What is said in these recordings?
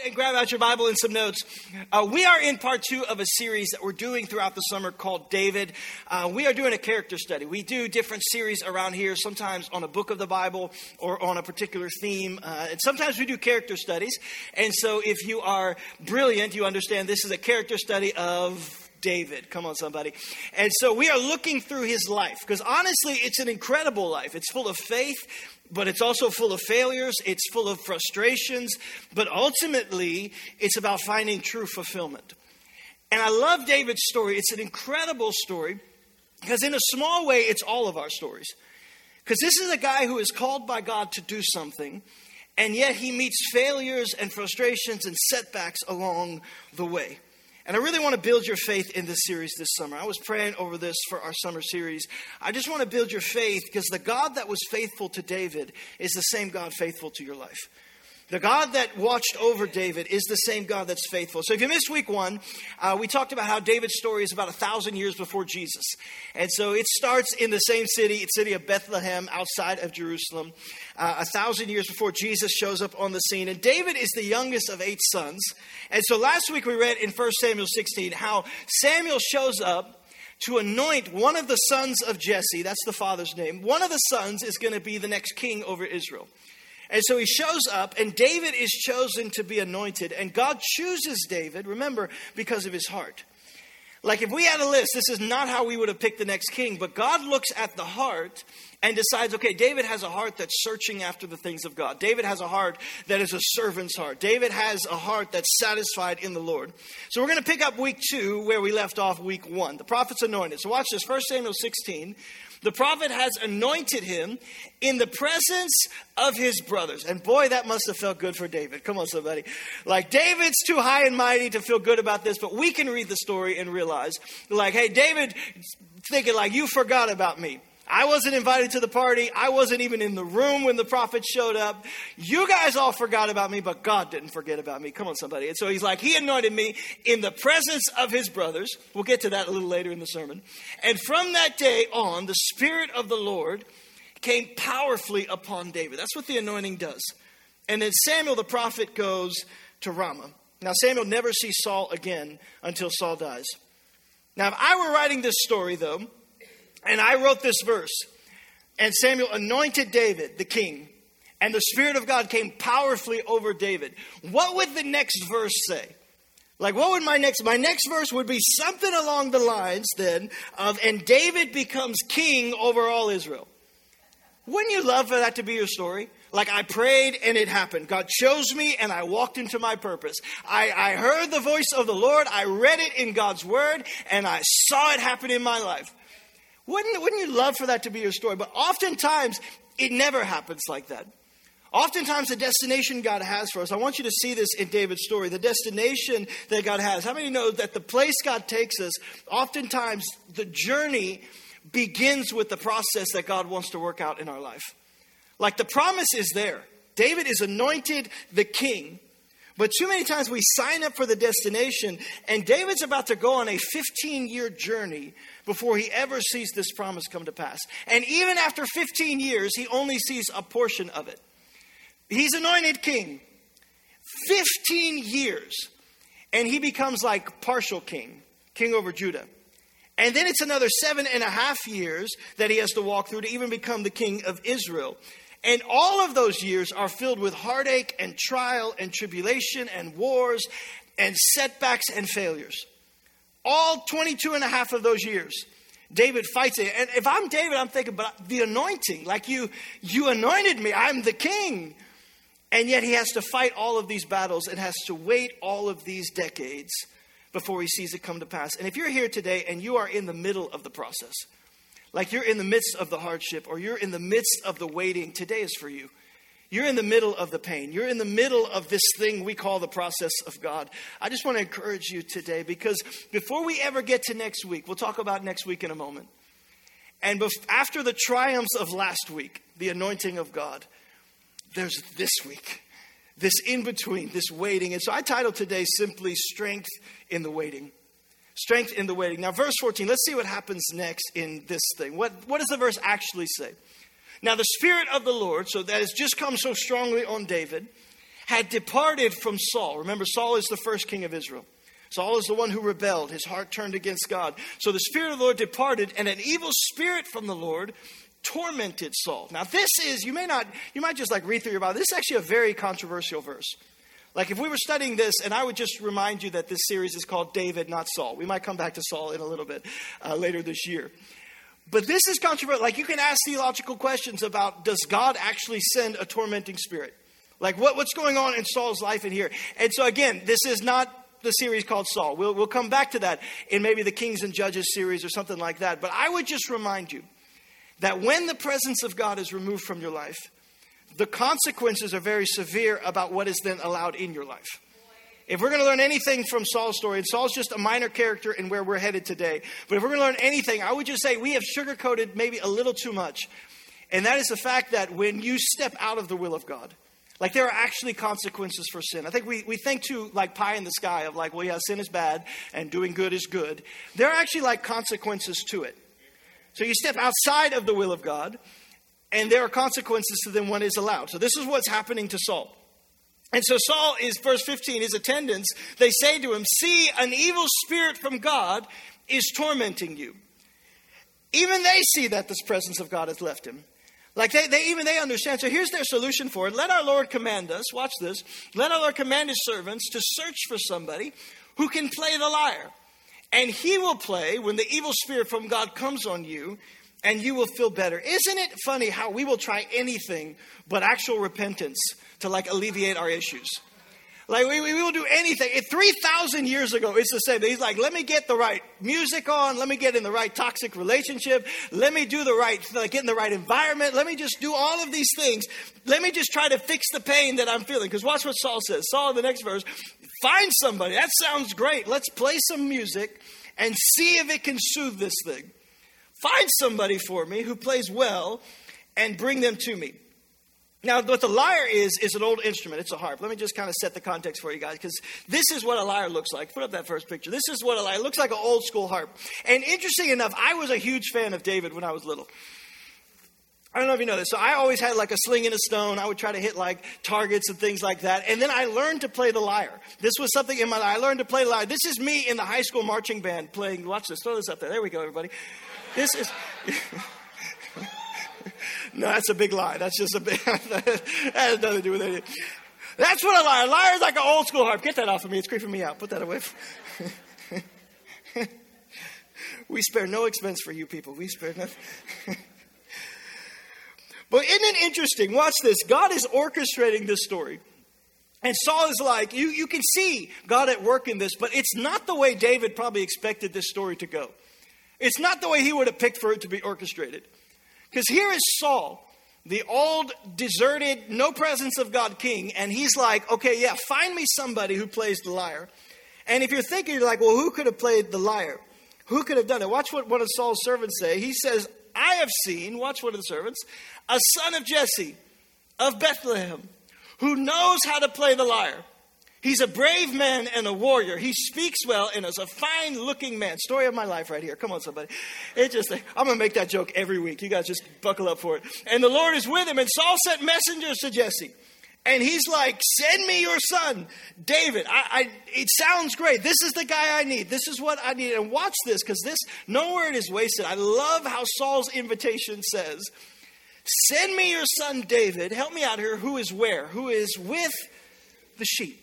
and grab out your Bible and some notes. We are in part 2 of a series that we're doing throughout the summer called David. We are doing a character study. We do different series around here, sometimes on a book of the Bible or on a particular theme. And sometimes we do character studies. And so if you are brilliant, you understand this is a character study of David. Come on, somebody. And so we are looking through his life because honestly, it's an incredible life. It's full of faith, but it's also full of failures. It's full of frustrations, but ultimately it's about finding true fulfillment. And I love David's story. It's an incredible story because in a small way, it's all of our stories. Because this is a guy who is called by God to do something, and yet he meets failures and frustrations and setbacks along the way. And I really want to build your faith in this series this summer. I was praying over this for our summer series. I just want to build your faith because the God that was faithful to David is the same God faithful to your life. The God that watched over David is the same God that's faithful. So if you missed week 1, we talked about how David's story is about 1,000 years before Jesus. And so it starts in the same city of Bethlehem outside of Jerusalem. 1,000 years before Jesus shows up on the scene. And David is the youngest of 8 sons. And so last week we read in 1 Samuel 16 how Samuel shows up to anoint one of the sons of Jesse. That's the father's name. One of the sons is going to be the next king over Israel. And so he shows up, and David is chosen to be anointed. And God chooses David, remember, because of his heart. Like if we had a list, this is not how we would have picked the next king. But God looks at the heart and decides, okay, David has a heart that's searching after the things of God. David has a heart that is a servant's heart. David has a heart that's satisfied in the Lord. So we're going to pick up week 2 where we left off week 1. The prophet's anointed. So watch this, 1 Samuel 16. The prophet has anointed him in the presence of his brothers. And boy, that must have felt good for David. Come on, somebody. Like, David's too high and mighty to feel good about this, but we can read the story and realize, like, hey, David thinking like, you forgot about me. I wasn't invited to the party. I wasn't even in the room when the prophet showed up. You guys all forgot about me, but God didn't forget about me. Come on, somebody. And so he's like, he anointed me in the presence of his brothers. We'll get to that a little later in the sermon. And from that day on, the Spirit of the Lord came powerfully upon David. That's what the anointing does. And then Samuel the prophet goes to Ramah. Now, Samuel never sees Saul again until Saul dies. Now, if I were writing this story, though, and I wrote this verse, and Samuel anointed David, the king, and the Spirit of God came powerfully over David, what would the next verse say? Like, what would my next verse would be something along the lines then of, and David becomes king over all Israel. Wouldn't you love for that to be your story? Like, I prayed and it happened. God chose me and I walked into my purpose. I heard the voice of the Lord. I read it in God's word and I saw it happen in my life. Wouldn't you love for that to be your story? But oftentimes, it never happens like that. Oftentimes, the destination God has for us, I want you to see this in David's story, the destination that God has. How many know that the place God takes us, oftentimes the journey begins with the process that God wants to work out in our life? Like, the promise is there. David is anointed the king. But too many times we sign up for the destination, and David's about to go on a 15-year journey before he ever sees this promise come to pass. And even after 15 years, he only sees a portion of it. He's anointed king. 15 years. And he becomes like partial king over Judah. And then it's another 7.5 years that he has to walk through to even become the king of Israel. And all of those years are filled with heartache and trial and tribulation and wars and setbacks and failures. All 22.5 of those years, David fights it. And if I'm David, I'm thinking, but the anointing, like you anointed me, I'm the king. And yet he has to fight all of these battles and has to wait all of these decades before he sees it come to pass. And if you're here today and you are in the middle of the process, like you're in the midst of the hardship or you're in the midst of the waiting, today is for you. You're in the middle of the pain. You're in the middle of this thing we call the process of God. I just want to encourage you today because before we ever get to next week, we'll talk about next week in a moment. And after the triumphs of last week, the anointing of God, there's this week, this in between, this waiting. And so I titled today simply Strength in the Waiting. Strength in the waiting. Now, verse 14, let's see what happens next in this thing. What does the verse actually say? Now, the Spirit of the Lord, so that has just come so strongly on David, had departed from Saul. Remember, Saul is the first king of Israel. Saul is the one who rebelled. His heart turned against God. So the Spirit of the Lord departed, and an evil spirit from the Lord tormented Saul. Now this is, you might just like read through your Bible. This is actually a very controversial verse. Like if we were studying this, and I would just remind you that this series is called David, not Saul. We might come back to Saul in a little bit later this year. But this is controversial. Like you can ask theological questions about, does God actually send a tormenting spirit? Like what's going on in Saul's life in here? And so again, this is not the series called Saul. We'll come back to that in maybe the Kings and Judges series or something like that. But I would just remind you that when the presence of God is removed from your life, the consequences are very severe about what is then allowed in your life. If we're going to learn anything from Saul's story, and Saul's just a minor character in where we're headed today, but if we're going to learn anything, I would just say we have sugarcoated maybe a little too much. And that is the fact that when you step out of the will of God, like there are actually consequences for sin. I think we think too like pie in the sky of like, well, yeah, sin is bad and doing good is good. There are actually like consequences to it. So you step outside of the will of God and there are consequences to then what is allowed. So this is what's happening to Saul. And so Saul is, verse 15, his attendants, they say to him, see, an evil spirit from God is tormenting you. Even they see that this presence of God has left him. Like they understand. So here's their solution for it. Let our Lord command us. Watch this. Let our Lord command his servants to search for somebody who can play the lyre. And he will play when the evil spirit from God comes on you, and you will feel better. Isn't it funny how we will try anything but actual repentance to like alleviate our issues? Like we will do anything. 3,000 years ago, it's the same. He's like, let me get the right music on. Let me get in the right toxic relationship. Let me do the right, get in the right environment. Let me just do all of these things. Let me just try to fix the pain that I'm feeling. Because watch what Saul says. Saul in the next verse, find somebody. That sounds great. Let's play some music and see if it can soothe this thing. Find somebody for me who plays well and bring them to me. Now, what the lyre is an old instrument. It's a harp. Let me just kind of set the context for you guys, because this is what a lyre looks like. Put up that first picture. This is what a lyre looks like, an old school harp. And interesting enough, I was a huge fan of David when I was little. I don't know if you know this. So I always had like a sling and a stone. I would try to hit like targets and things like that. And then I learned to play the lyre. This was something in my life. I learned to play the lyre. This is me in the high school marching band playing. Watch this. Throw this up there. There we go, everybody. This is... No, that's a big lie. That's just a big... that has nothing to do with anything. That's what a lyre. A lyre is like an old school harp. Get that off of me. It's creeping me out. Put that away. We spare no expense for you people. We spare nothing. But isn't it interesting? Watch this. God is orchestrating this story. And Saul is like, you can see God at work in this, but it's not the way David probably expected this story to go. It's not the way he would have picked for it to be orchestrated. Because here is Saul, the old, deserted, no presence of God king. And he's like, okay, yeah, find me somebody who plays the lyre. And if you're thinking, you're like, well, who could have played the lyre? Who could have done it? Watch what one of Saul's servants say. He says, I have seen, watch one of the servants, a son of Jesse of Bethlehem who knows how to play the lyre. He's a brave man and a warrior. He speaks well and is a fine-looking man. Story of my life right here. Come on, somebody. I'm going to make that joke every week. You guys just buckle up for it. And the Lord is with him. And Saul sent messengers to Jesse. And he's like, send me your son, David. It sounds great. This is the guy I need. This is what I need. And watch this, because no word is wasted. I love how Saul's invitation says, send me your son, David. Help me out here. Who is where? Who is with the sheep.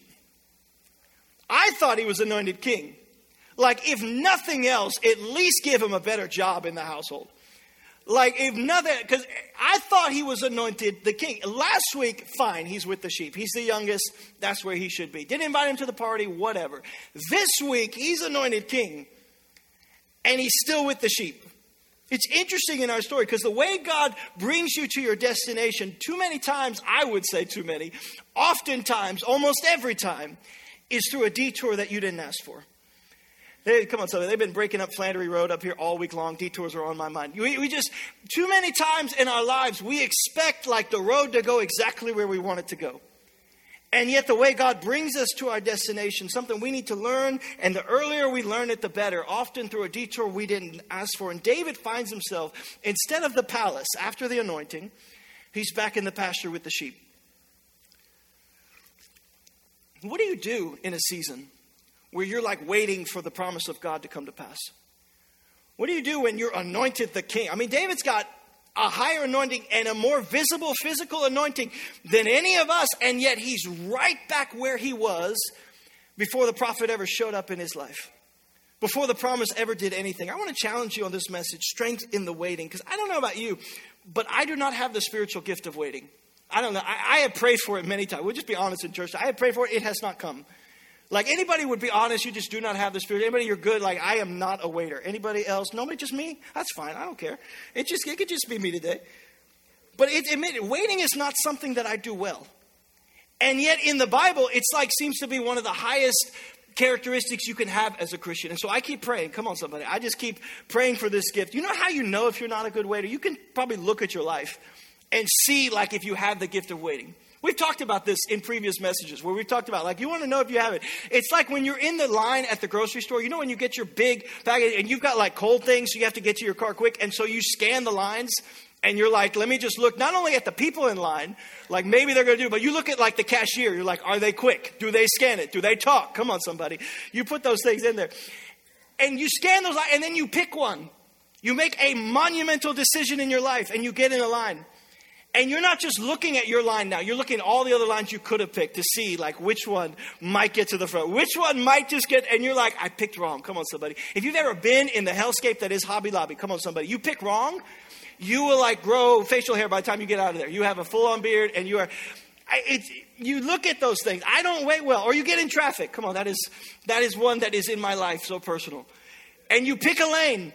I thought he was anointed king. Like, if nothing else, at least give him a better job in the household. Like, if nothing, because I thought he was anointed the king. Last week, fine, he's with the sheep. He's the youngest. That's where he should be. Didn't invite him to the party, whatever. This week, he's anointed king. And he's still with the sheep. It's interesting in our story because the way God brings you to your destination, too many times, I would say too many, oftentimes, almost every time, is through a detour that you didn't ask for. Come on, somebody. They've been breaking up Flannery Road up here all week long. Detours are on my mind. We just, too many times in our lives, we expect like the road to go exactly where we want it to go. And yet the way God brings us to our destination, something we need to learn, and the earlier we learn it, the better, often through a detour we didn't ask for. And David finds himself, instead of the palace, after the anointing, he's back in the pasture with the sheep. What do you do in a season where you're like waiting for the promise of God to come to pass? What do you do when you're anointed the king? I mean, David's got a higher anointing and a more visible physical anointing than any of us, and yet he's right back where he was before the prophet ever showed up in his life, before the promise ever did anything. I want to challenge you on this message, strength in the waiting, because I don't know about you, but I do not have the spiritual gift of waiting. I don't know. I have prayed for it many times. We'll just be honest in church. I have prayed for it. It has not come. Like anybody would be honest, you just do not have the spirit. Anybody, you're good. Like I am not a waiter. Anybody else? Nobody, just me? That's fine. I don't care. It could just be me today. But waiting is not something that I do well. And yet in the Bible, it's like seems to be one of the highest characteristics you can have as a Christian. And so I keep praying. Come on, somebody. I just keep praying for this gift. You know how you know if you're not a good waiter? You can probably look at your life and see like if you have the gift of waiting. We've talked about this in previous messages where we've talked about like you want to know if you have it. It's like when you're in the line at the grocery store, you know when you get your big bag and you've got like cold things, so you have to get to your car quick. And so you scan the lines and you're like, let me just look not only at the people in line, like maybe they're going to do, but you look at like the cashier. You're like, are they quick? Do they scan it? Do they talk? Come on, somebody. You put those things in there and you scan those lines and then you pick one. You make a monumental decision in your life and you get in a line. And you're not just looking at your line now. You're looking at all the other lines you could have picked to see like which one might get to the front. Which one might just get, and you're like, I picked wrong. Come on, somebody. If you've ever been in the hellscape that is Hobby Lobby, come on, somebody. You pick wrong, you will like grow facial hair by the time you get out of there. You have a full-on beard and you are, you look at those things. I don't wait well. Or you get in traffic. Come on, that is one that is in my life so personal. And you pick a lane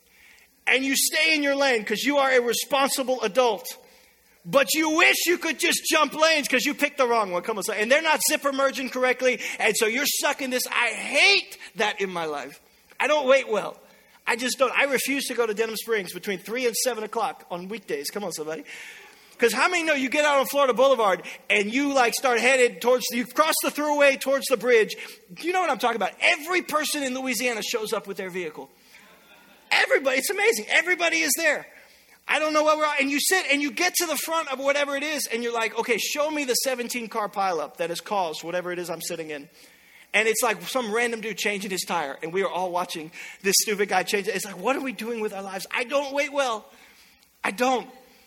and you stay in your lane because you are a responsible adult. But you wish you could just jump lanes because you picked the wrong one. Come on, and they're not zipper merging correctly. And so you're stuck in this. I hate that in my life. I don't wait well. I just don't. I refuse to go to Denham Springs between 3 and 7 o'clock on weekdays. Come on, somebody. Because how many know you get out on Florida Boulevard and you like start headed towards, you cross the thruway towards the bridge. Do you know what I'm talking about? Every person in Louisiana shows up with their vehicle. Everybody. It's amazing. Everybody is there. I don't know what we're on. And you sit and you get to the front of whatever it is and you're like, okay, show me the 17 car pileup that has caused whatever it is I'm sitting in. And it's like some random dude changing his tire and we are all watching this stupid guy change it. It's like, what are we doing with our lives? I don't wait well. I don't.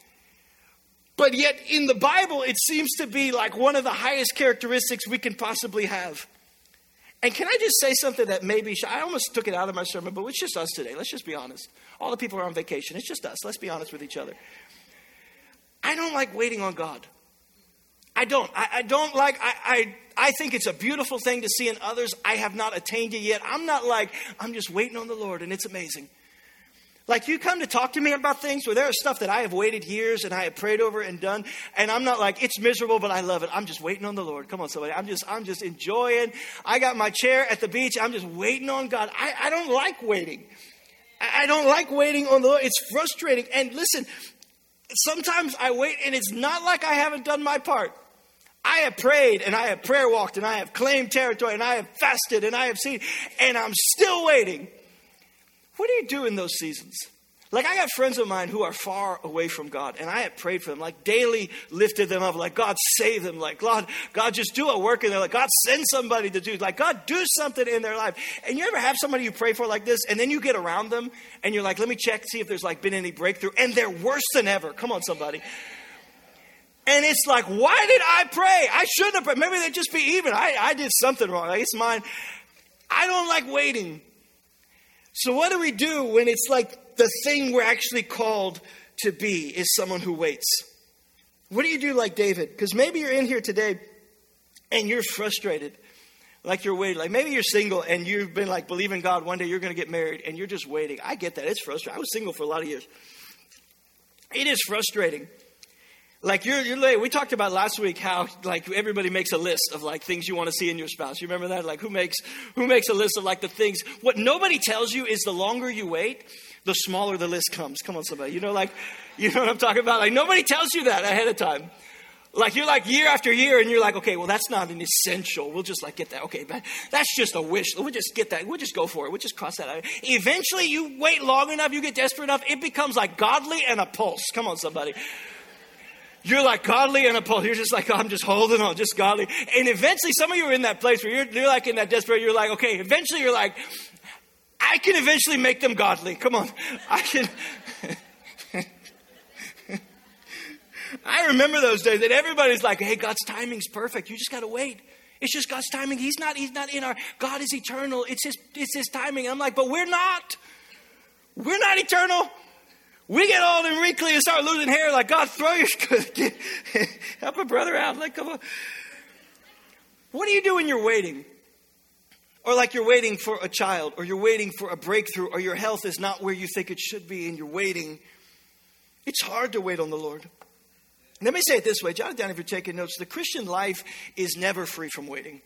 But yet in the Bible, it seems to be like one of the highest characteristics we can possibly have. And can I just say something that maybe, I almost took it out of my sermon, but it's just us today. Let's just be honest. All the people are on vacation. It's just us. Let's be honest with each other. I don't like waiting on God. I don't. I don't like, I think it's a beautiful thing to see in others. I have not attained it yet. I'm not like, I'm just waiting on the Lord and it's amazing. Like you come to talk to me about things where there is stuff that I have waited years and I have prayed over and done. And I'm not like, it's miserable, but I love it. I'm just waiting on the Lord. Come on, somebody. I'm just enjoying. I got my chair at the beach. I'm just waiting on God. I don't like waiting. I don't like waiting on the Lord. It's frustrating. And listen, sometimes I wait and it's not like I haven't done my part. I have prayed and I have prayer walked and I have claimed territory and I have fasted and I have seen, and I'm still waiting. What do you do in those seasons? Like I got friends of mine who are far away from God and I have prayed for them, like daily lifted them up, like God save them, like God just do a work in their life. God send somebody to do, like God do something in their life. And you ever have somebody you pray for like this and then you get around them and you're like, let me check, see if there's like been any breakthrough, and they're worse than ever. Come on, somebody. And it's like, why did I pray? I shouldn't have prayed. Maybe they'd just be even. I did something wrong. It's mine. I don't like waiting. So what do we do when it's like the thing we're actually called to be is someone who waits? What do you do like David? Because maybe you're in here today and you're frustrated, like you're waiting. Like maybe you're single and you've been like believing God one day you're going to get married and you're just waiting. I get that. It's frustrating. I was single for a lot of years. It is frustrating. Like you're late. We talked about last week how like everybody makes a list of like things you want to see in your spouse. You remember that? Like who makes a list of like the things. What nobody tells you is the longer you wait, the smaller the list comes. Come on, somebody. You know what I'm talking about? Like nobody tells you that ahead of time. Like you're like year after year and you're like, okay, well that's not an essential. We'll just like get that. Okay, but that's just a wish. We'll just get that. We'll just go for it. We'll just cross that out. Eventually you wait long enough, you get desperate enough, it becomes like godly and a pulse. Come on, somebody. You're like godly and appalled. You're just like, oh, I'm just holding on, just godly. And eventually some of you are in that place where you're like in that desperate, you're like, okay, eventually you're like, I can eventually make them godly. Come on. I can. I remember those days that everybody's like, hey, God's timing's perfect. You just got to wait. It's just God's timing. He's not in our, God is eternal. It's his timing. And I'm like, but we're not. We're not eternal. We get old and wrinkly and start losing hair. Like, God, throw your, help a brother out. Like, come on. What do you do when you're waiting? Or like you're waiting for a child, or you're waiting for a breakthrough, or your health is not where you think it should be and you're waiting. It's hard to wait on the Lord. Let me say it this way. Jot it down if you're taking notes. The Christian life is never free from waiting.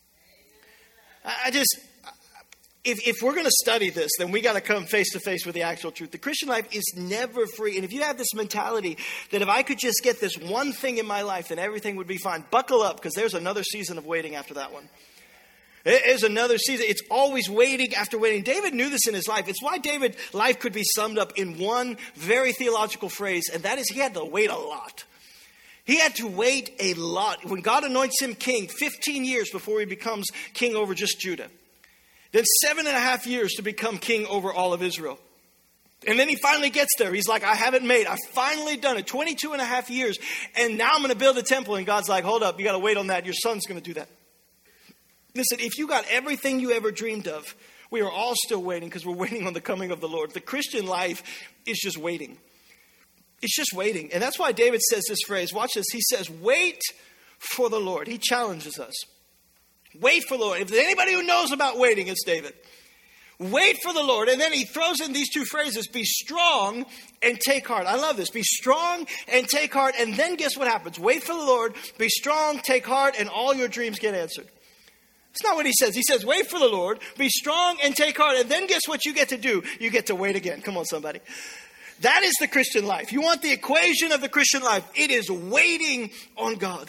If we're going to study this, then we got to come face to face with the actual truth. The Christian life is never free. And if you have this mentality that if I could just get this one thing in my life, then everything would be fine, buckle up, because there's another season of waiting after that one. There's another season. It's always waiting after waiting. David knew this in his life. It's why David's life could be summed up in one very theological phrase, and that is he had to wait a lot. He had to wait a lot. When God anoints him king, 15 years before he becomes king over just Judah. Then 7.5 years to become king over all of Israel. And then he finally gets there. He's like, I haven't made. I've finally done it. 22.5 years. And now I'm going to build a temple. And God's like, hold up. You got to wait on that. Your son's going to do that. Listen, if you got everything you ever dreamed of, we are all still waiting because we're waiting on the coming of the Lord. The Christian life is just waiting. It's just waiting. And that's why David says this phrase. Watch this. He says, wait for the Lord. He challenges us. Wait for the Lord. If there's anybody who knows about waiting, it's David. Wait for the Lord. And then he throws in these two phrases, be strong and take heart. I love this. Be strong and take heart. And then guess what happens? Wait for the Lord, be strong, take heart, and all your dreams get answered. That's not what he says. He says, wait for the Lord, be strong and take heart. And then guess what you get to do? You get to wait again. Come on, somebody. That is the Christian life. You want the equation of the Christian life. It is waiting on God.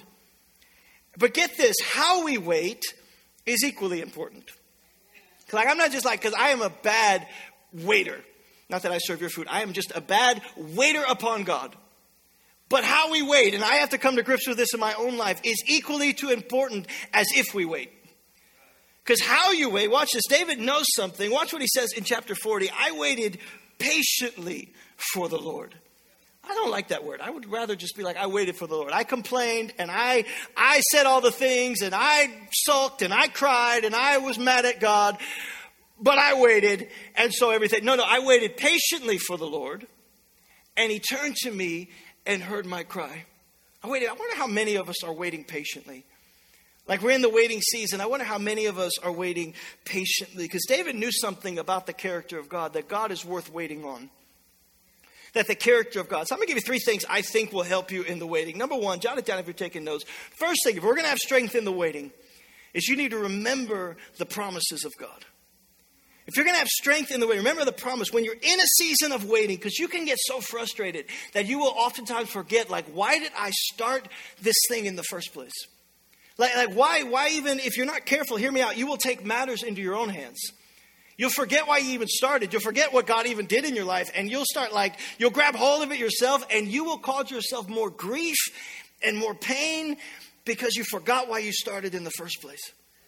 But get this, how we wait is equally important. Like, I'm not just like, because I am a bad waiter. Not that I serve your food. I am just a bad waiter upon God. But how we wait, and I have to come to grips with this in my own life, is equally too important as if we wait. Because how you wait, watch this. David knows something. Watch what he says in chapter 40. I waited patiently for the Lord. I don't like that word. I would rather just be like, I waited for the Lord. I complained and I said all the things and I sulked and I cried and I was mad at God, but I waited. And so everything, no, I waited patiently for the Lord, and he turned to me and heard my cry. I waited. I wonder how many of us are waiting patiently. Like, we're in the waiting season. I wonder how many of us are waiting patiently, because David knew something about the character of God, that God is worth waiting on. That the character of God. So I'm going to give you 3 things I think will help you in the waiting. Number 1, jot it down if you're taking notes. First thing, if we're going to have strength in the waiting, is you need to remember the promises of God. If you're going to have strength in the waiting, remember the promise. When you're in a season of waiting, because you can get so frustrated that you will oftentimes forget, like, why did I start this thing in the first place? Like why even, if you're not careful, hear me out, you will take matters into your own hands. You'll forget why you even started. You'll forget what God even did in your life. And you'll start you'll grab hold of it yourself, and you will cause yourself more grief and more pain because you forgot why you started in the first place.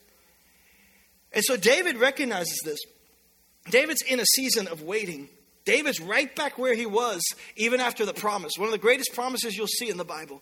And so David recognizes this. David's in a season of waiting. David's right back where he was even after the promise. One of the greatest promises you'll see in the Bible.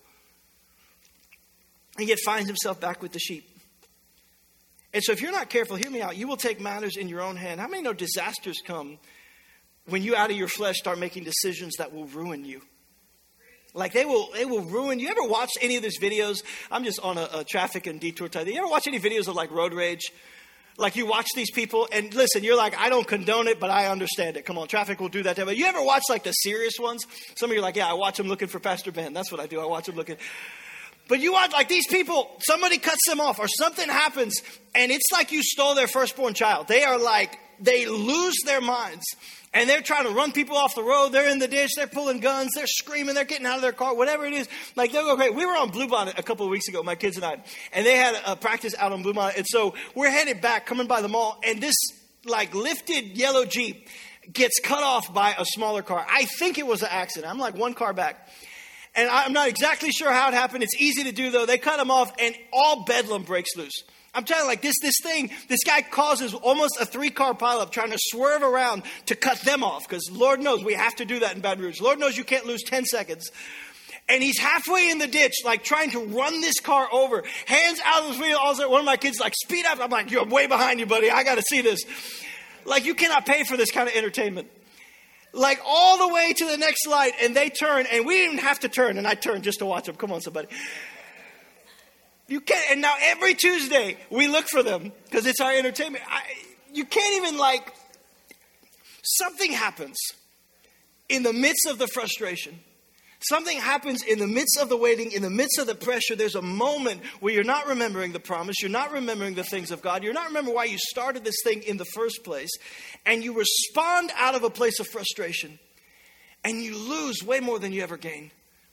And yet finds himself back with the sheep. And so if you're not careful, hear me out, you will take matters in your own hand. How many know disasters come when you out of your flesh start making decisions that will ruin you? Like, they will ruin you. You ever watch any of these videos? I'm just on a traffic and detour type. You ever watch any videos of like road rage? Like, you watch these people and listen, you're like, I don't condone it, but I understand it. Come on, traffic will do that. But you ever watch like the serious ones? Some of you are like, yeah, I watch them looking for Pastor Ben. That's what I do. I watch them looking. But you watch, like, these people, somebody cuts them off or something happens, and it's like you stole their firstborn child. They are like, they lose their minds, and they're trying to run people off the road. They're in the ditch. They're pulling guns. They're screaming. They're getting out of their car, whatever it is. Like, they'll go crazy. We were on Bluebonnet a couple of weeks ago, my kids and I, and they had a practice out on Bluebonnet. And so we're headed back, coming by the mall, and this, like, lifted yellow Jeep gets cut off by a smaller car. I think it was an accident. I'm like one car back. And I'm not exactly sure how it happened. It's easy to do, though. They cut them off, and all bedlam breaks loose. I'm telling you, like this guy causes almost a 3-car pileup trying to swerve around to cut them off. Because Lord knows we have to do that in Baton Rouge. Lord knows you can't lose 10 seconds. And he's halfway in the ditch, like trying to run this car over. Hands out of the wheel. All of a sudden, one of my kids like, speed up. I'm like, you're way behind you, buddy. I got to see this. Like, you cannot pay for this kind of entertainment. Like all the way to the next light, and they turn, and we didn't even have to turn, and I turned just to watch them. Come on, somebody. You can't, and now every Tuesday we look for them because it's our entertainment. You can't even something happens in the midst of the frustration. Something happens in the midst of the waiting, in the midst of the pressure. There's a moment where you're not remembering the promise. You're not remembering the things of God. You're not remembering why you started this thing in the first place. And you respond out of a place of frustration. And you lose way more than you ever gain.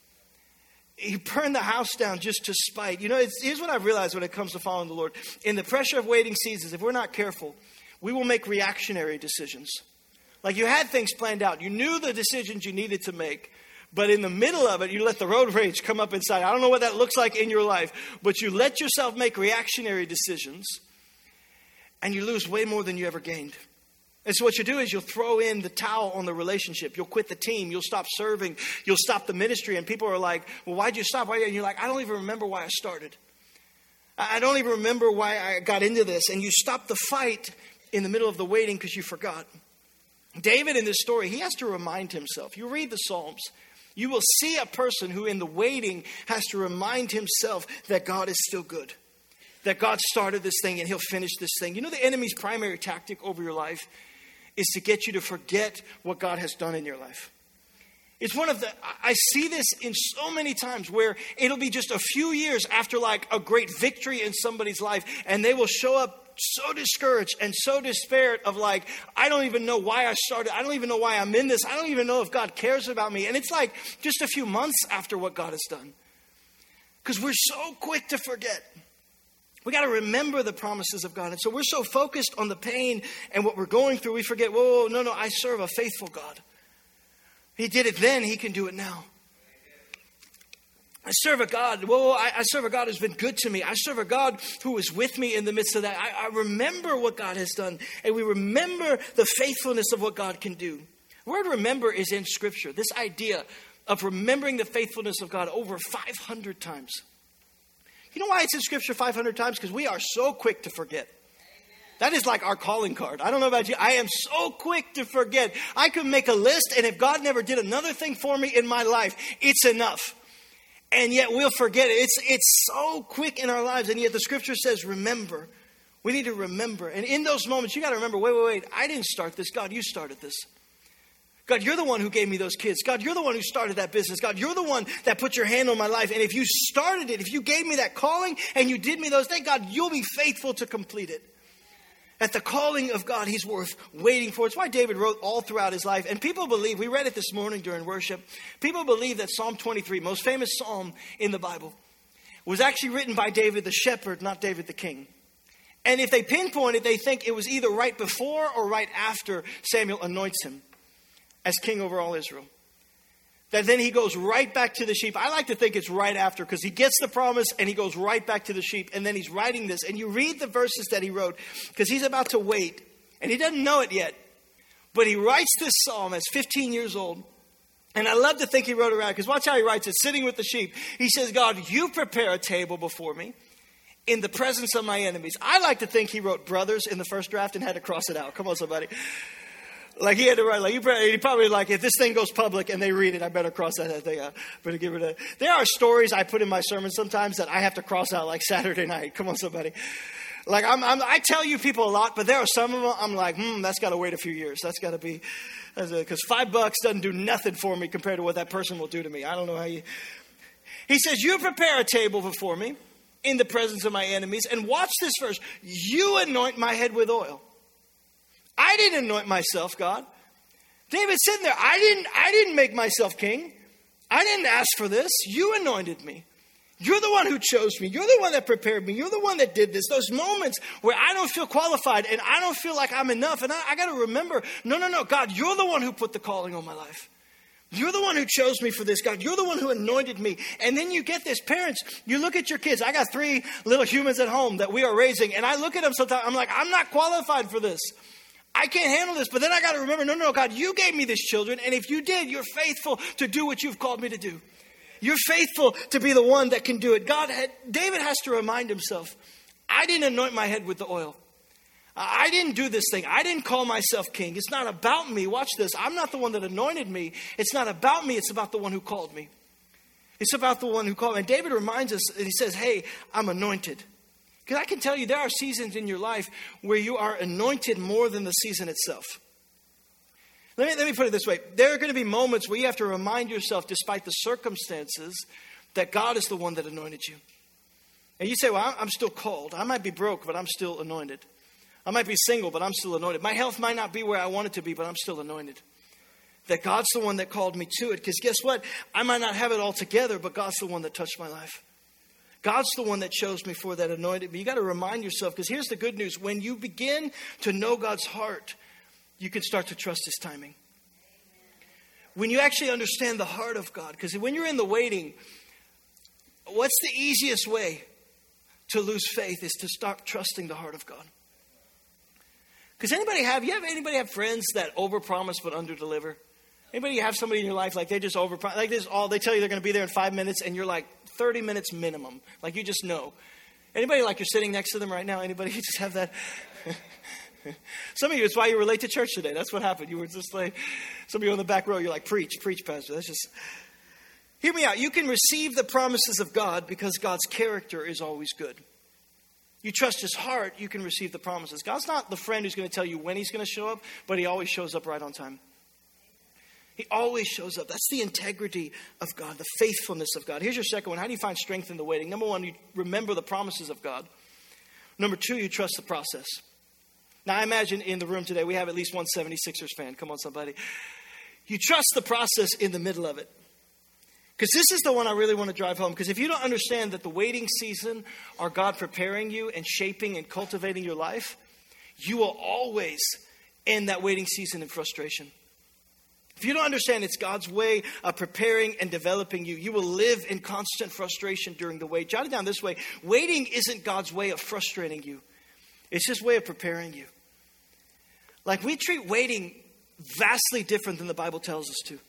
You burn the house down just to spite. You know, here's what I've realized when it comes to following the Lord. In the pressure of waiting seasons, if we're not careful, we will make reactionary decisions. Like you had things planned out. You knew the decisions you needed to make. But in the middle of it, you let the road rage come up inside. I don't know what that looks like in your life, but you let yourself make reactionary decisions and you lose way more than you ever gained. And so what you do is you'll throw in the towel on the relationship. You'll quit the team. You'll stop serving. You'll stop the ministry. And people are like, well, why'd you stop? And you're like, I don't even remember why I started. I don't even remember why I got into this. And you stop the fight in the middle of the waiting because you forgot. David in this story, he has to remind himself. You read the Psalms. You will see a person who in the waiting has to remind himself that God is still good. That God started this thing and he'll finish this thing. You know the enemy's primary tactic over your life is to get you to forget what God has done in your life. It's one of the, I see this in so many times where it'll be just a few years after like a great victory in somebody's life and they will show up so discouraged and so despaired of like, I don't even know why I started. I don't even know why I'm in this. I don't even know if God cares about me. And it's like just a few months after what God has done. Because we're so quick to forget. We got to remember the promises of God. And so we're so focused on the pain and what we're going through, we forget, whoa, no, I serve a faithful God. He did it then, he can do it now. I serve a God, I serve a God who's been good to me. I serve a God who is with me in the midst of that. I remember what God has done. And we remember the faithfulness of what God can do. The word remember is in Scripture. This idea of remembering the faithfulness of God over 500 times. You know why it's in Scripture 500 times? Because we are so quick to forget. That is like our calling card. I don't know about you. I am so quick to forget. I could make a list, and if God never did another thing for me in my life, it's enough. And yet we'll forget it. It's so quick in our lives. And yet the Scripture says, remember. We need to remember. And in those moments, you got to remember, wait. I didn't start this. God, you started this. God, you're the one who gave me those kids. God, you're the one who started that business. God, you're the one that put your hand on my life. And if you started it, if you gave me that calling and you did me those things, God, you'll be faithful to complete it. At the calling of God, he's worth waiting for. It's why David wrote all throughout his life. And people believe, we read it this morning during worship, people believe that Psalm 23, most famous psalm in the Bible, was actually written by David the shepherd, not David the king. And if they pinpoint it, they think it was either right before or right after Samuel anoints him as king over all Israel. That then he goes right back to the sheep. I like to think it's right after because he gets the promise and he goes right back to the sheep. And then he's writing this. And you read the verses that he wrote because he's about to wait. And he doesn't know it yet. But he writes this psalm as 15 years old. And I love to think he wrote it around because watch how he writes it. Sitting with the sheep. He says, God, you prepare a table before me in the presence of my enemies. I like to think he wrote brothers in the first draft and had to cross it out. Come on, somebody. Like he had to write, like he probably like, if this thing goes public and they read it, I better cross that thing out. Better give it a. There are stories I put in my sermons sometimes that I have to cross out, like Saturday night. Come on, somebody. Like I tell you people a lot, but there are some of them I'm like, that's got to wait a few years. That's got to be, because $5 doesn't do nothing for me compared to what that person will do to me. I don't know how you. He says, you prepare a table before me in the presence of my enemies, and watch this verse. You anoint my head with oil. I didn't anoint myself, God. David's sitting there. I didn't make myself king. I didn't ask for this. You anointed me. You're the one who chose me. You're the one that prepared me. You're the one that did this. Those moments where I don't feel qualified and I don't feel like I'm enough. And I got to remember, no. God, you're the one who put the calling on my life. You're the one who chose me for this, God. You're the one who anointed me. And then you get this. Parents, you look at your kids. I got 3 little humans at home that we are raising. And I look at them sometimes. I'm like, I'm not qualified for this. I can't handle this. But then I got to remember, no, God, you gave me these children. And if you did, you're faithful to do what you've called me to do. You're faithful to be the one that can do it. David has to remind himself, I didn't anoint my head with the oil. I didn't do this thing. I didn't call myself king. It's not about me. Watch this. I'm not the one that anointed me. It's not about me. It's about the one who called me. It's about the one who called me. And David reminds us, and he says, hey, I'm anointed. Because I can tell you there are seasons in your life where you are anointed more than the season itself. Let me put it this way. There are going to be moments where you have to remind yourself, despite the circumstances, that God is the one that anointed you. And you say, well, I'm still called. I might be broke, but I'm still anointed. I might be single, but I'm still anointed. My health might not be where I want it to be, but I'm still anointed. That God's the one that called me to it. Because guess what? I might not have it all together, but God's the one that touched my life. God's the one that chose me for that, anointed me. You got to remind yourself, because here's the good news. When you begin to know God's heart, you can start to trust His timing. When you actually understand the heart of God, because when you're in the waiting, what's the easiest way to lose faith is to stop trusting the heart of God. Because anybody have friends that overpromise but underdeliver? Anybody have somebody in your life like they just overpromise? Like they tell you they're going to be there in 5 minutes and you're like 30 minutes minimum. Like you just know. Anybody like you're sitting next to them right now? Anybody you just have that? Some of you, it's why you were late to church today. That's what happened. You were just like, some of you on the back row, you're like, preach, Pastor. That's just, hear me out. You can receive the promises of God because God's character is always good. You trust His heart, you can receive the promises. God's not the friend who's going to tell you when He's going to show up, but He always shows up right on time. He always shows up. That's the integrity of God, the faithfulness of God. Here's your second one. How do you find strength in the waiting? Number one, you remember the promises of God. Number two, you trust the process. Now, I imagine in the room today, we have at least one 76ers fan. Come on, somebody. You trust the process in the middle of it. Because this is the one I really want to drive home. Because if you don't understand that the waiting season are God preparing you and shaping and cultivating your life, you will always end that waiting season in frustration. If you don't understand it's God's way of preparing and developing you, you will live in constant frustration during the wait. Jot it down this way. Waiting isn't God's way of frustrating you. It's His way of preparing you. Like we treat waiting vastly different than the Bible tells us to.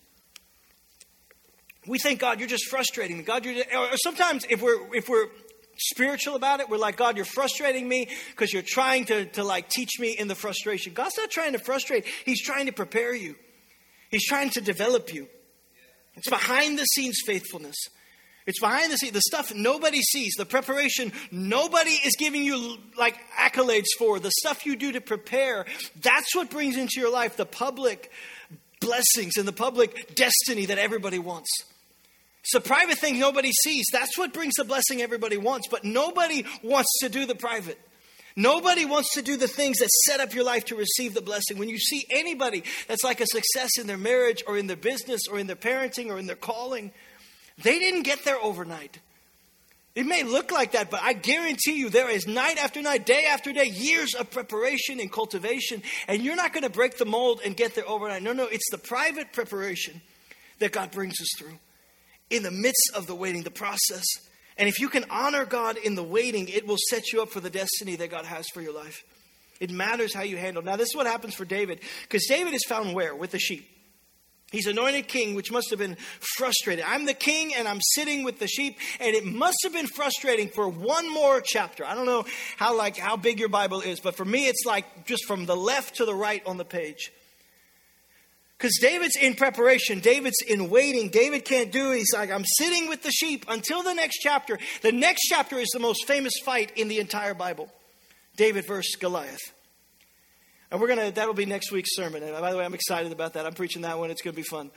We think, God, you're just frustrating me. God, or sometimes if we're spiritual about it, we're like, God, you're frustrating me because you're trying to like teach me in the frustration. God's not trying to frustrate. He's trying to prepare you. He's trying to develop you. It's behind the scenes faithfulness. It's behind the scenes, the stuff nobody sees, the preparation nobody is giving you like accolades for, the stuff you do to prepare. That's what brings into your life the public blessings and the public destiny that everybody wants. It's the private thing nobody sees. That's what brings the blessing everybody wants, but nobody wants to do the private. Nobody wants to do the things that set up your life to receive the blessing. When you see anybody that's like a success in their marriage or in their business or in their parenting or in their calling, they didn't get there overnight. It may look like that, but I guarantee you there is night after night, day after day, years of preparation and cultivation, and you're not going to break the mold and get there overnight. No, it's the private preparation that God brings us through in the midst of the waiting, the process. And if you can honor God in the waiting, it will set you up for the destiny that God has for your life. It matters how you handle. Now, this is what happens for David, because David is found where? With the sheep. He's anointed king, which must have been frustrating. I'm the king and I'm sitting with the sheep, and it must have been frustrating for one more chapter. I don't know how big your Bible is, but for me, it's like just from the left to the right on the page. Because David's in preparation. David's in waiting. David can't do it. He's like, I'm sitting with the sheep until the next chapter. The next chapter is the most famous fight in the entire Bible. David versus Goliath. And that'll be next week's sermon. And by the way, I'm excited about that. I'm preaching that one. It's going to be fun.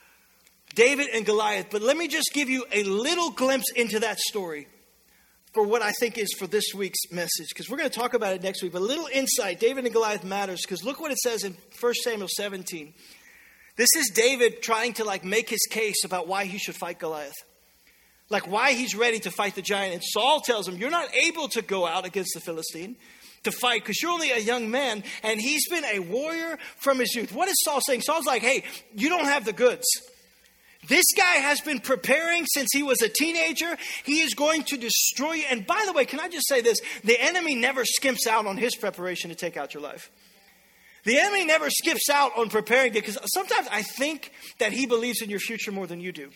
David and Goliath. But let me just give you a little glimpse into that story for what I think is for this week's message. Because we're going to talk about it next week. But a little insight. David and Goliath matters. Because look what it says in 1 Samuel 17. This is David trying to make his case about why he should fight Goliath. Like why he's ready to fight the giant. And Saul tells him, you're not able to go out against the Philistine to fight because you're only a young man. And he's been a warrior from his youth. What is Saul saying? Saul's like, hey, you don't have the goods. This guy has been preparing since he was a teenager. He is going to destroy you. And by the way, can I just say this? The enemy never skimps out on his preparation to take out your life. The enemy never skips out on preparing you, because sometimes I think that he believes in your future more than you do.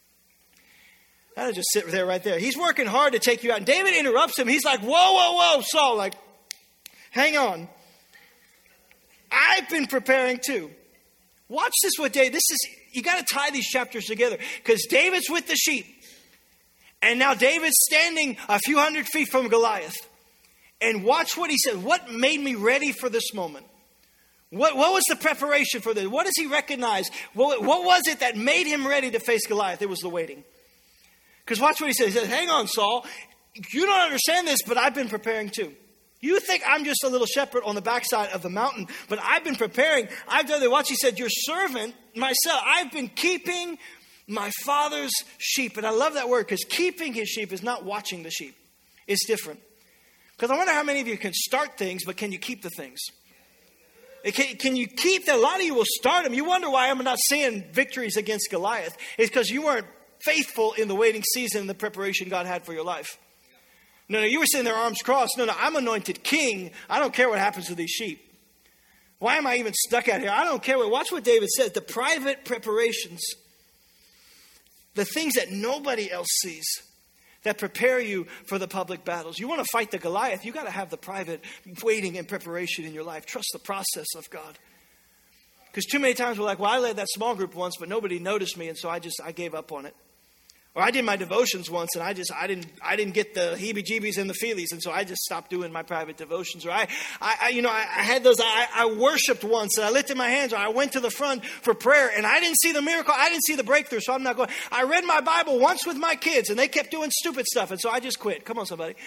That'll just sit there right there. He's working hard to take you out. And David interrupts him. He's like, whoa, Saul, like, hang on. I've been preparing too. Watch this with David. You got to tie these chapters together, because David's with the sheep. And now David's standing a few hundred feet from Goliath. And watch what he said. What made me ready for this moment? What was the preparation for this? What does he recognize? What was it that made him ready to face Goliath? It was the waiting. Because watch what he says. He says, hang on, Saul. You don't understand this, but I've been preparing too. You think I'm just a little shepherd on the backside of the mountain, but I've been preparing. I've done it. Watch, he said, your servant, myself, I've been keeping my father's sheep. And I love that word, because keeping his sheep is not watching the sheep. It's different. Because I wonder how many of you can start things, but can you keep the things? Can you keep them? A lot of you will start them. You wonder why I'm not seeing victories against Goliath. It's because you weren't faithful in the waiting season and the preparation God had for your life. No, you were sitting there arms crossed. No, I'm anointed king. I don't care what happens to these sheep. Why am I even stuck out here? I don't care. Watch what David says. The private preparations, the things that nobody else sees, that prepare you for the public battles. You want to fight the Goliath, you got to have the private waiting and preparation in your life. Trust the process of God. Because too many times we're like, well, I led that small group once, but nobody noticed me, and so I gave up on it. Or I did my devotions once, and I didn't get the heebie-jeebies and the feelies, and so I just stopped doing my private devotions. Or I had those. I worshipped once, and I lifted my hands, or I went to the front for prayer, and I didn't see the miracle. I didn't see the breakthrough, so I'm not going. I read my Bible once with my kids, and they kept doing stupid stuff, and so I just quit. Come on, somebody.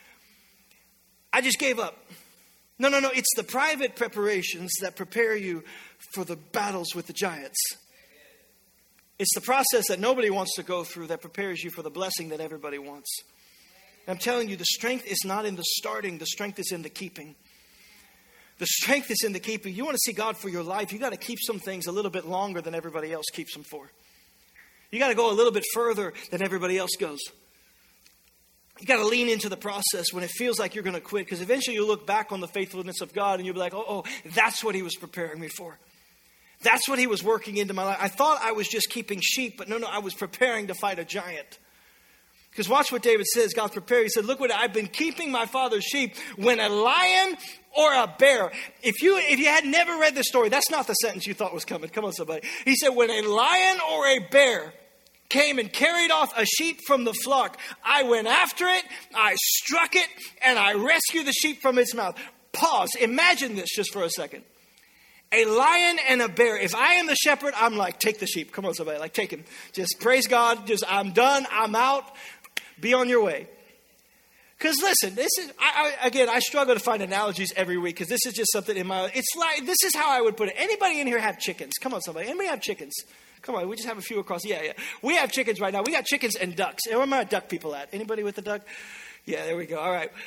I just gave up. No. It's the private preparations that prepare you for the battles with the giants. It's the process that nobody wants to go through that prepares you for the blessing that everybody wants. And I'm telling you, the strength is not in the starting. The strength is in the keeping. The strength is in the keeping. You want to see God for your life, you got to keep some things a little bit longer than everybody else keeps them for. You got to go a little bit further than everybody else goes. You got to lean into the process when it feels like you're going to quit, because eventually you'll look back on the faithfulness of God and you'll be like, oh, that's what he was preparing me for. That's what he was working into my life. I thought I was just keeping sheep, but no, I was preparing to fight a giant. Because watch what David says. God's prepared. He said, look what I've been keeping my father's sheep when a lion or a bear. If you had never read this story, that's not the sentence you thought was coming. Come on, somebody. He said, when a lion or a bear came and carried off a sheep from the flock, I went after it, I struck it, and I rescued the sheep from its mouth. Pause. Imagine this just for a second. A lion and a bear. If I am the shepherd, I'm like, take the sheep. Come on, somebody. Like, take him. Just praise God. I'm done. I'm out. Be on your way. Because listen, this is, I struggle to find analogies every week, because this is just something in my, it's like, this is how I would put it. Anybody in here have chickens? Come on, somebody. Anybody have chickens? Come on, we just have a few across. Yeah. We have chickens right now. We got chickens and ducks. And where are my duck people at? Anybody with a duck? Yeah, there we go. All right.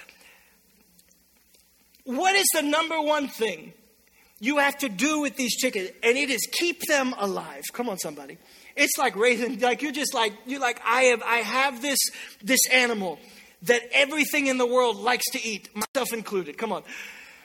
What is the number one thing you have to do with these chickens? And it is keep them alive. Come on, somebody. It's like raising, like you're like, I have this animal that everything in the world likes to eat, myself included. Come on.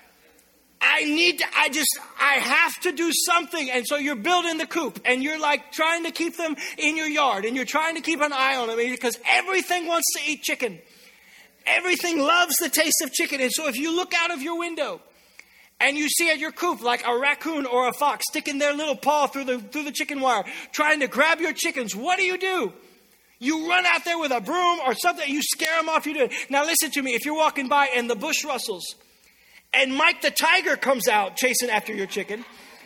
I have to do something. And so you're building the coop and you're like trying to keep them in your yard and you're trying to keep an eye on them because everything wants to eat chicken. Everything loves the taste of chicken. And so if you look out of your window and you see at your coop like a raccoon or a fox sticking their little paw through the chicken wire, trying to grab your chickens, what do? You run out there with a broom or something. You scare them off. You do it. Now listen to me. If you're walking by and the bush rustles and Mike the tiger comes out chasing after your chicken,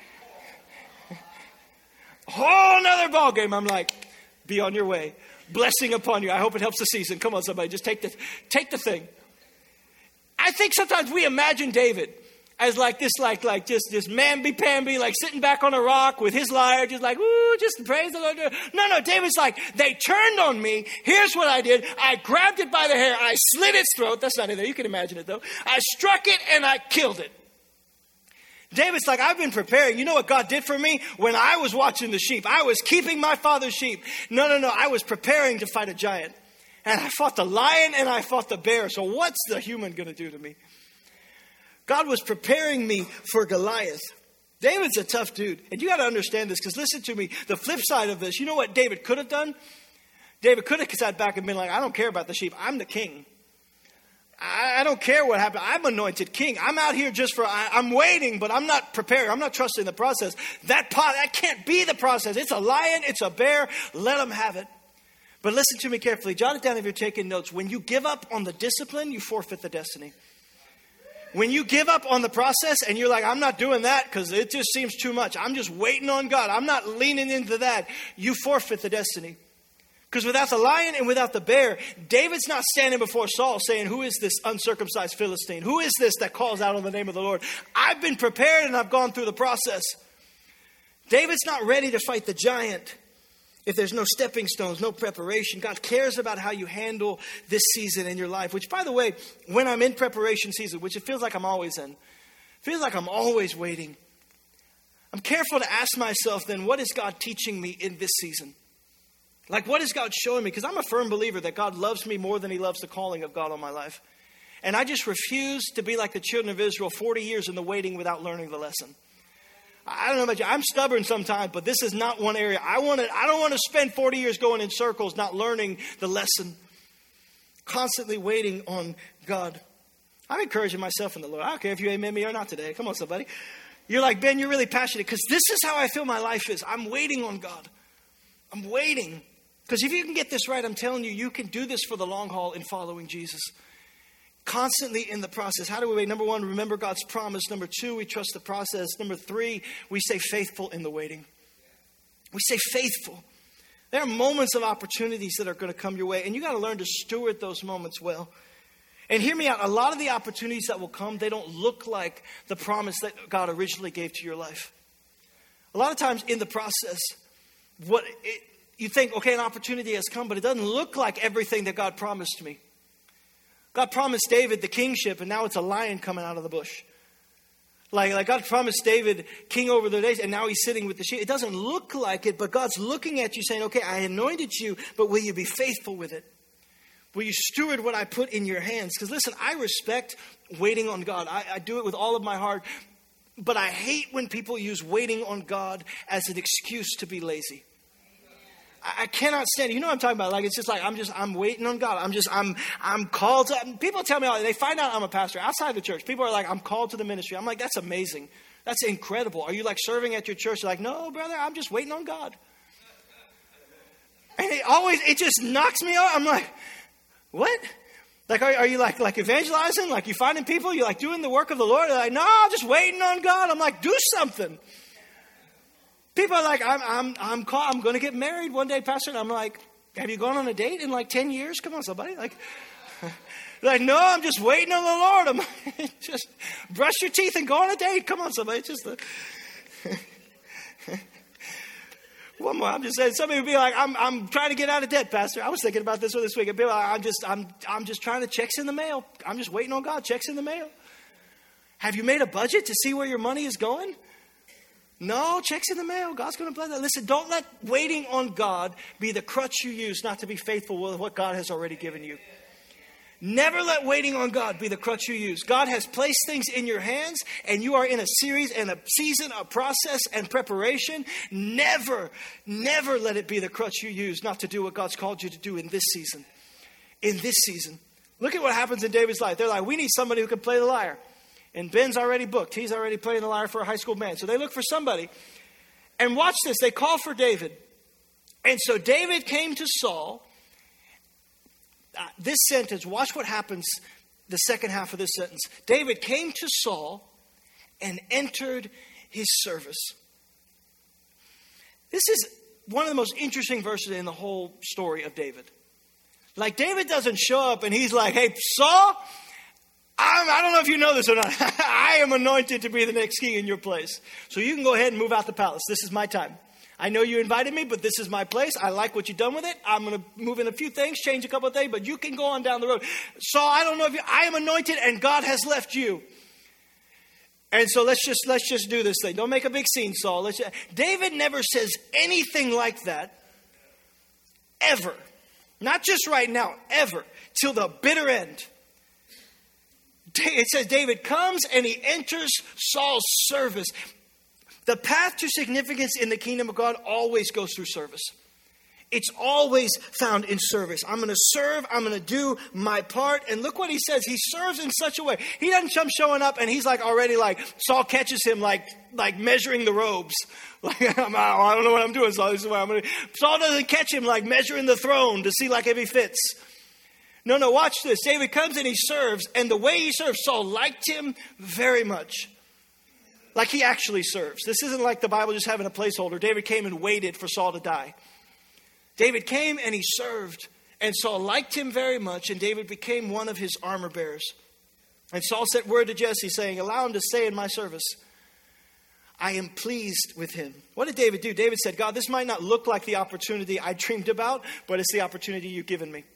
whole nother ball game. I'm like, be on your way. Blessing upon you. I hope it helps the season. Come on, somebody. Just take the thing. I think sometimes we imagine David as like this, like just mamby-pamby, like sitting back on a rock with his lyre, just like, ooh, just praise the Lord. No, David's like, they turned on me. Here's what I did. I grabbed it by the hair. I slit its throat. That's not in there. You can imagine it, though. I struck it and I killed it. David's like, I've been preparing. You know what God did for me? When I was watching the sheep, I was keeping my father's sheep. No. I was preparing to fight a giant. And I fought the lion and I fought the bear. So what's the human going to do to me? God was preparing me for Goliath. David's a tough dude. And you got to understand this, because listen to me. The flip side of this, you know what David could have done? David could have sat back and been like, I don't care about the sheep. I'm the king. I don't care what happened. I'm anointed king. I'm out here I'm waiting, but I'm not prepared. I'm not trusting the process. That can't be the process. It's a lion. It's a bear. Let them have it. But listen to me carefully. Jot it down if you're taking notes. When you give up on the discipline, you forfeit the destiny. When you give up on the process and you're like, I'm not doing that because it just seems too much. I'm just waiting on God. I'm not leaning into that. You forfeit the destiny. Because without the lion and without the bear, David's not standing before Saul saying, who is this uncircumcised Philistine? Who is this that calls out on the name of the Lord? I've been prepared and I've gone through the process. David's not ready to fight the giant if there's no stepping stones, no preparation. God cares about how you handle this season in your life. Which, by the way, when I'm in preparation season, which it feels like I'm always in, feels like I'm always waiting, I'm careful to ask myself then, what is God teaching me in this season? Like, what is God showing me? Because I'm a firm believer that God loves me more than he loves the calling of God on my life. And I just refuse to be like the children of Israel, 40 years in the waiting without learning the lesson. I don't know about you. I'm stubborn sometimes, but this is not one area. I don't want to spend 40 years going in circles, not learning the lesson. Constantly waiting on God. I'm encouraging myself in the Lord. I don't care if you amen me or not today. Come on, somebody. You're like, Ben, you're really passionate. Because this is how I feel my life is. I'm waiting on God. I'm waiting. Because if you can get this right, I'm telling you, you can do this for the long haul in following Jesus. Constantly in the process. How do we wait? Number one, remember God's promise. Number two, we trust the process. Number three, we stay faithful in the waiting. We stay faithful. There are moments of opportunities that are going to come your way, and you got to learn to steward those moments well. And hear me out. A lot of the opportunities that will come, they don't look like the promise that God originally gave to your life. A lot of times in the process, you think, okay, an opportunity has come, but it doesn't look like everything that God promised me. God promised David the kingship, and now it's a lion coming out of the bush. Like God promised David king over the days, and now he's sitting with the sheep. It doesn't look like it, but God's looking at you saying, okay, I anointed you, but will you be faithful with it? Will you steward what I put in your hands? Because listen, I respect waiting on God. I do it with all of my heart, but I hate when people use waiting on God as an excuse to be lazy. I cannot stand it. You know what I'm talking about? Like, it's just like, I'm waiting on God. I'm called to, people tell me, they find out I'm a pastor outside the church. People are like, I'm called to the ministry. I'm like, that's amazing. That's incredible. Are you like serving at your church? They're like, no, brother, I'm just waiting on God. And it just knocks me out. I'm like, what? Like, are you like evangelizing? Like, you finding people? You like doing the work of the Lord? They're like, no, I'm just waiting on God. I'm like, do something. People are like, I'm going to get married one day, Pastor. And I'm like, have you gone on a date in like 10 years? Come on, somebody. Like, no, I'm just waiting on the Lord. I'm like, just brush your teeth and go on a date. Come on, somebody. Just one more. I'm just saying. Somebody would be like, I'm trying to get out of debt, Pastor. I was thinking about this week. And people are like, I'm just trying to checks in the mail. I'm just waiting on God. Checks in the mail. Have you made a budget to see where your money is going? No, checks in the mail. God's going to bless that. Listen, don't let waiting on God be the crutch you use not to be faithful with what God has already given you. Never let waiting on God be the crutch you use. God has placed things in your hands, and you are in a series and a season of process and preparation. Never let it be the crutch you use not to do what God's called you to do in this season. In this season. Look at what happens in David's life. They're like, we need somebody who can play the lyre. And Ben's already booked. He's already playing the lyre for a high school band. So they look for somebody. And watch this. They call for David. And so David came to Saul. This sentence, watch what happens the second half of this sentence. David came to Saul and entered his service. This is one of the most interesting verses in the whole story of David. Like, David doesn't show up and he's like, hey, Saul, I don't know if you know this or not. I am anointed to be the next king in your place. So you can go ahead and move out the palace. This is my time. I know you invited me, but this is my place. I like what you've done with it. I'm going to move in a few things, change a couple of things, but you can go on down the road. Saul, I don't know if I am anointed and God has left you. And so let's just do this thing. Don't make a big scene, Saul. David never says anything like that, ever. Not just right now, ever, till the bitter end. It says David comes and he enters Saul's service. The path to significance in the kingdom of God always goes through service. It's always found in service. I'm going to serve. I'm going to do my part. And look what he says. He serves in such a way. He doesn't come showing up and he's like already like, Saul catches him like measuring the robes. Like, I don't know what I'm doing, Saul. This is what I'm going to do. Saul doesn't catch him like measuring the throne to see like if he fits. No, watch this. David comes and he serves. And the way he serves, Saul liked him very much. Like he actually serves. This isn't like the Bible just having a placeholder. David came and waited for Saul to die. David came and he served, and Saul liked him very much, and David became one of his armor bearers. And Saul sent word to Jesse saying, allow him to stay in my service. I am pleased with him. What did David do? David said, God, this might not look like the opportunity I dreamed about, but it's the opportunity you've given me.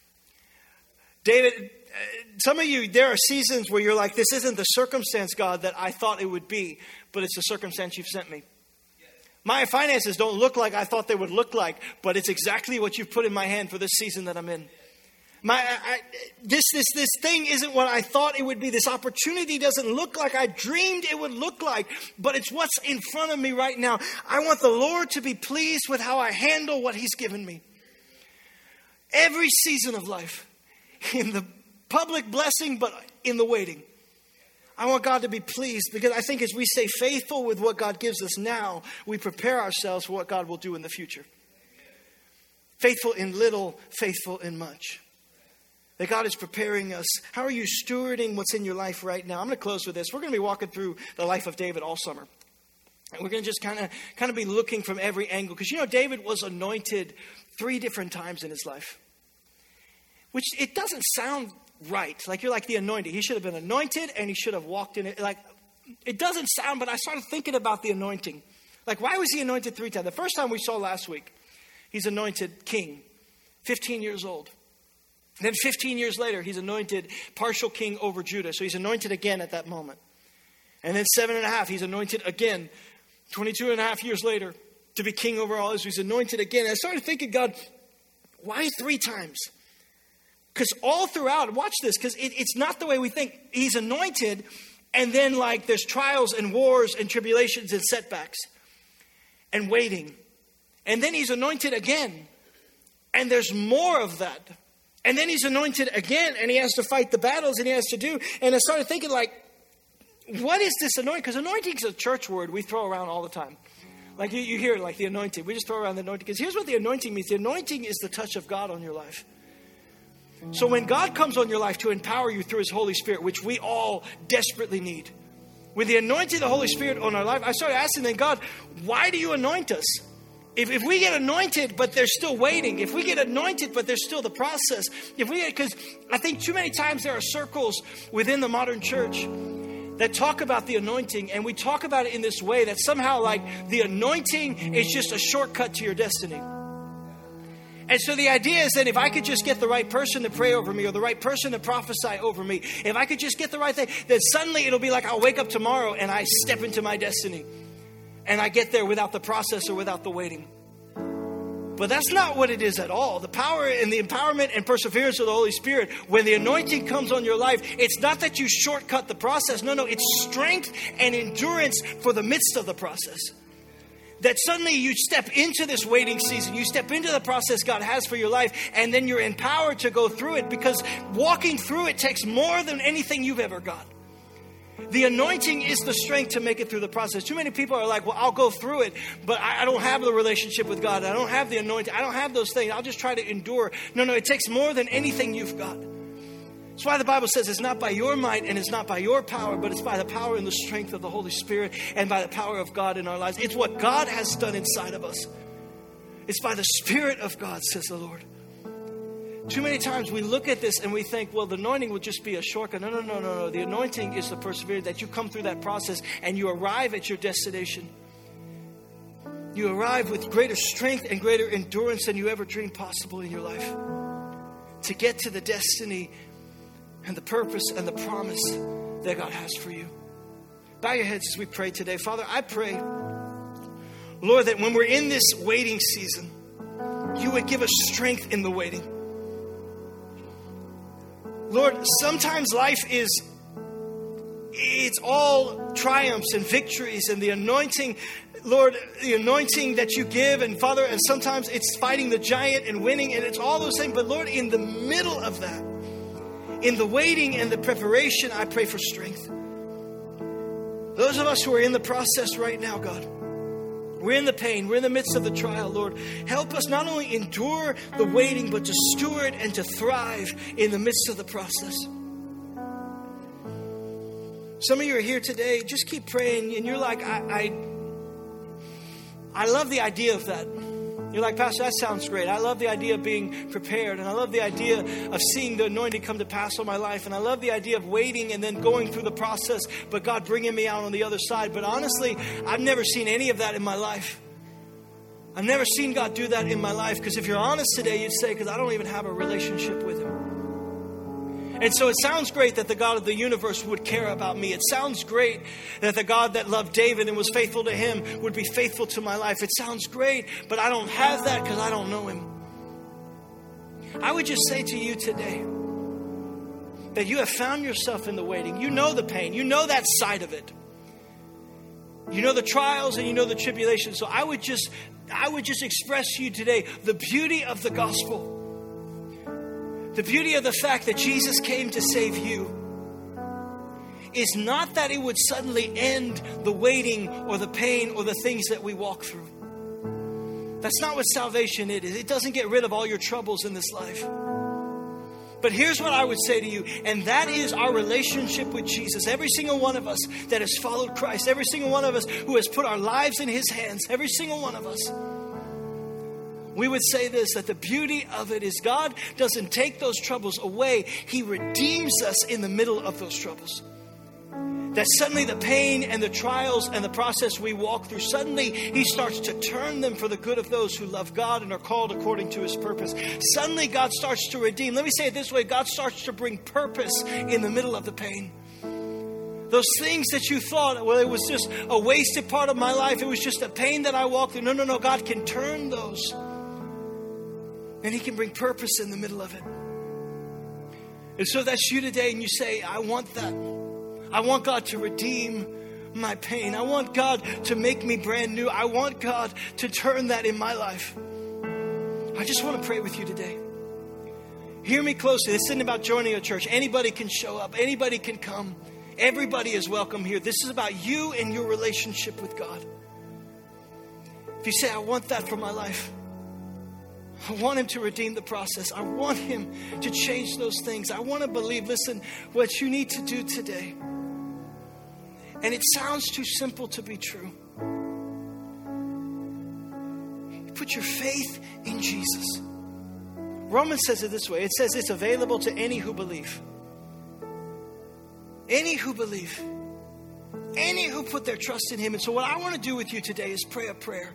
David, some of you, there are seasons where you're like, this isn't the circumstance, God, that I thought it would be, but it's the circumstance you've sent me. My finances don't look like I thought they would look like, but it's exactly what you've put in my hand for this season that I'm in. This thing isn't what I thought it would be. This opportunity doesn't look like I dreamed it would look like, but it's what's in front of me right now. I want the Lord to be pleased with how I handle what He's given me. Every season of life, in the public blessing, but in the waiting. I want God to be pleased, because I think as we stay faithful with what God gives us now, we prepare ourselves for what God will do in the future. Faithful in little, faithful in much. That God is preparing us. How are you stewarding what's in your life right now? I'm going to close with this. We're going to be walking through the life of David all summer. And we're going to just kind of be looking from every angle. Because, David was anointed 3 different times in his life. Which it doesn't sound right. Like you're like the anointed. He should have been anointed and he should have walked in it. Like it doesn't sound, but I started thinking about the anointing. Like why was he anointed 3 times? The first time we saw last week, he's anointed king, 15 years old. Then 15 years later, he's anointed partial king over Judah. So he's anointed again at that moment. And then 7.5, he's anointed again, 22.5 years later to be king over all Israel. He's anointed again. And I started thinking, God, why 3 times? Because all throughout, watch this, because it's not the way we think. He's anointed, and then like there's trials and wars and tribulations and setbacks and waiting. And then he's anointed again, and there's more of that. And then he's anointed again, and he has to fight the battles and he has to do. And I started thinking like, what is this anointing? Because anointing is a church word we throw around all the time. Like you hear like the anointing. We just throw around the anointing. Because here's what the anointing means. The anointing is the touch of God on your life. So when God comes on your life to empower you through His Holy Spirit, which we all desperately need, with the anointing of the Holy Spirit on our life, I started asking then, God, why do you anoint us? If we get anointed, but they're still waiting, if we get anointed, but there's still the process, because I think too many times there are circles within the modern church that talk about the anointing, and we talk about it in this way that somehow like the anointing is just a shortcut to your destiny. And so the idea is that if I could just get the right person to pray over me or the right person to prophesy over me, if I could just get the right thing, then suddenly it'll be like I'll wake up tomorrow and I step into my destiny. And I get there without the process or without the waiting. But that's not what it is at all. The power and the empowerment and perseverance of the Holy Spirit, when the anointing comes on your life, it's not that you shortcut the process. No, it's strength and endurance for the midst of the process. That suddenly you step into this waiting season. You step into the process God has for your life. And then you're empowered to go through it. Because walking through it takes more than anything you've ever got. The anointing is the strength to make it through the process. Too many people are like, well, I'll go through it. But I don't have the relationship with God. I don't have the anointing. I don't have those things. I'll just try to endure. No, it takes more than anything you've got. That's why the Bible says it's not by your might and it's not by your power, but it's by the power and the strength of the Holy Spirit and by the power of God in our lives. It's what God has done inside of us. It's by the Spirit of God, says the Lord. Too many times we look at this and we think, well, the anointing will just be a shortcut. No. The anointing is the perseverance that you come through that process and you arrive at your destination. You arrive with greater strength and greater endurance than you ever dreamed possible in your life. To get to the destiny and the purpose and the promise that God has for you. Bow your heads as we pray today. Father, I pray, Lord, that when we're in this waiting season, you would give us strength in the waiting. Lord, sometimes life it's all triumphs and victories and the anointing, Lord, the anointing that you give. And Father, and sometimes it's fighting the giant and winning, and it's all those things. But Lord, in the middle of that, in the waiting and the preparation, I pray for strength. Those of us who are in the process right now, God, we're in the pain, we're in the midst of the trial, Lord. Help us not only endure the waiting, but to steward and to thrive in the midst of the process. Some of you are here today, just keep praying, and you're like, I love the idea of that. You're like, Pastor, that sounds great. I love the idea of being prepared, and I love the idea of seeing the anointing come to pass on my life, and I love the idea of waiting and then going through the process, but God bringing me out on the other side. But honestly, I've never seen any of that in my life. I've never seen God do that in my life, because if you're honest today, you'd say, because I don't even have a relationship with Him. And so it sounds great that the God of the universe would care about me. It sounds great that the God that loved David and was faithful to him would be faithful to my life. It sounds great, but I don't have that because I don't know Him. I would just say to you today that you have found yourself in the waiting. You know the pain. You know that side of it. You know the trials and you know the tribulations. So I would just express to you today the beauty of the gospel. The beauty of the fact that Jesus came to save you is not that it would suddenly end the waiting or the pain or the things that we walk through. That's not what salvation is. It doesn't get rid of all your troubles in this life. But here's what I would say to you, and that is our relationship with Jesus. Every single one of us that has followed Christ, every single one of us who has put our lives in His hands, every single one of us, we would say this, that the beauty of it is God doesn't take those troubles away. He redeems us in the middle of those troubles. That suddenly the pain and the trials and the process we walk through, suddenly He starts to turn them for the good of those who love God and are called according to His purpose. Suddenly God starts to redeem. Let me say it this way. God starts to bring purpose in the middle of the pain. Those things that you thought, well, it was just a wasted part of my life. It was just a pain that I walked through. No. God can turn those. And He can bring purpose in the middle of it. And so that's you today, and you say, I want that. I want God to redeem my pain. I want God to make me brand new. I want God to turn that in my life. I just want to pray with you today. Hear me closely. This isn't about joining a church. Anybody can show up. Anybody can come. Everybody is welcome here. This is about you and your relationship with God. If you say, I want that for my life. I want Him to redeem the process. I want Him to change those things. I want to believe. Listen, what you need to do today. And it sounds too simple to be true. You put your faith in Jesus. Romans says it this way. It says it's available to any who believe. Any who believe. Any who put their trust in Him. And so what I want to do with you today is pray a prayer.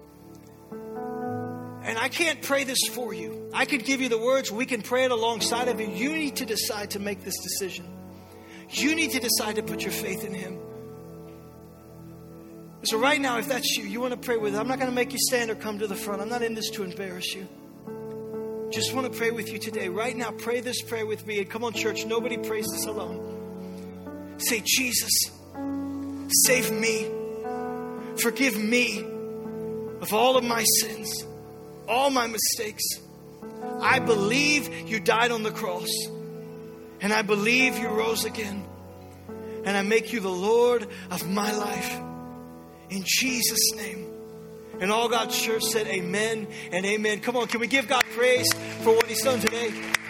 And I can't pray this for you. I could give you the words. We can pray it alongside of you. You need to decide to make this decision. You need to decide to put your faith in Him. So right now, if that's you, you want to pray with it. I'm not going to make you stand or come to the front. I'm not in this to embarrass you. Just want to pray with you today. Right now, pray this prayer with me. And come on, church, nobody prays this alone. Say, Jesus, save me. Forgive me of all of my sins. All my mistakes. I believe you died on the cross. And I believe you rose again. And I make you the Lord of my life. In Jesus' name. And all God's church said amen and amen. Come on, can we give God praise for what He's done today?